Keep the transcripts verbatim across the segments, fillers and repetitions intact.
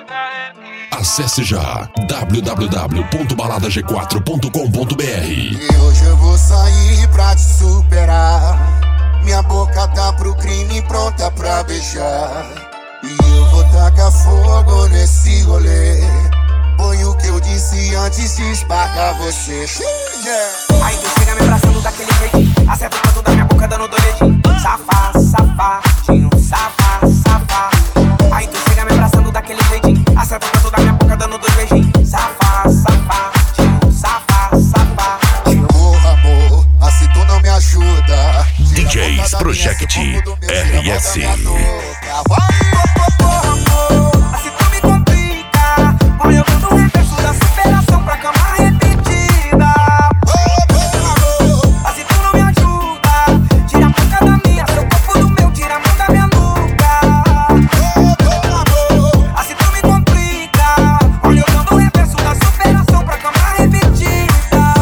Acesse já w w w ponto balada g quatro ponto com ponto b r. E hoje eu vou sair pra te superar. Minha boca tá pro crime pronta pra beijar. E eu vou tacar fogo nesse rolê. Foi o que eu disse antes de esbarrar você. Yeah. Aí tu chega me abraçando daquele jeitinho, acerta o canto da minha boca dando dois dedinhos. Safá, safadinho, safá, safá. Aí tu chega me abraçando daquele jeitinho, acerta o canto da minha boca dando dois beijinhos. Safá, safadinho, safá, safá. Amor, amor, assim tu não me ajuda. D Js Project R S. Assim tu me complica. Olha eu dando o reverso da superação pra cama repetida. Assim tu não me ajuda. Tira a boca da minha, seu corpo do meu, tira a mão da minha nuca. Assim tu me complica. Olha eu dando o reverso da superação pra cama repetida.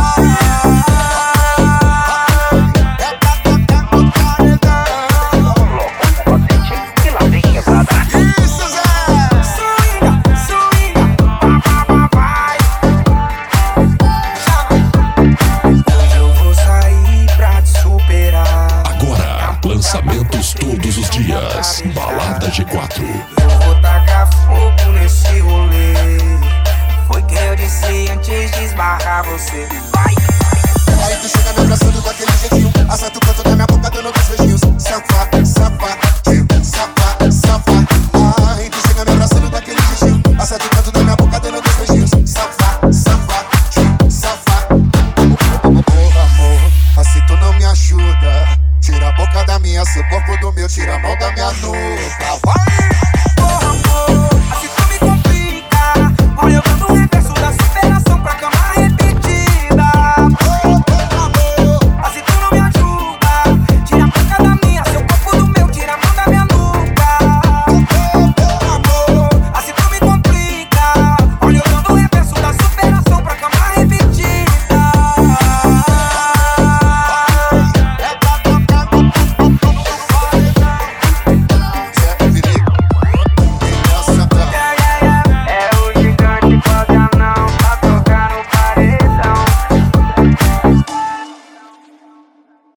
Lançamentos todos os dias. Balada G quatro. Eu vou tacar fogo nesse rolê. Foi que eu disse antes de esbarrar você. Vai! Aí tu chega me abraçando daquele jeitinho, acerta o canto da minha boca dando dois beijinhos. Safá, safadinho, safá, safá. Aí tu chega me abraçando daquele jeitinho, acerta o canto da minha boca dando dois beijinhos. Safá, safadinho, safá. Amor, amor, assim tu não me ajuda. Tira a boca da minha, seu corpo do meu, tira a mão da minha nuca. Vai!